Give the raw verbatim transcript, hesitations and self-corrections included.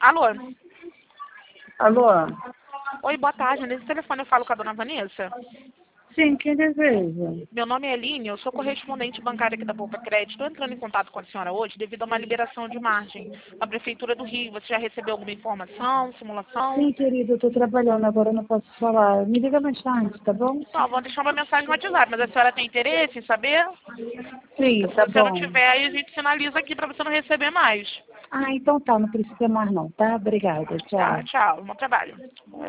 Alô? Alô? Oi, boa tarde. Nesse telefone eu falo com a dona Vanessa. Sim, quem deseja? Meu nome é Eline, eu sou correspondente bancária aqui da Poupa Crédito. Estou entrando em contato com a senhora hoje devido a uma liberação de margem na Prefeitura do Rio. Você já recebeu alguma informação, simulação? Sim, querido, eu tô trabalhando, agora eu não posso falar. Me liga mais tarde, tá bom? Não, vou deixar uma mensagem no WhatsApp, mas a senhora tem interesse em saber? Sim, Se tá você não bom. tiver, aí a gente sinaliza aqui para você não receber mais. Ah, então tá, não precisa mais não, tá? Obrigada, tchau. Tá, tchau. Bom trabalho.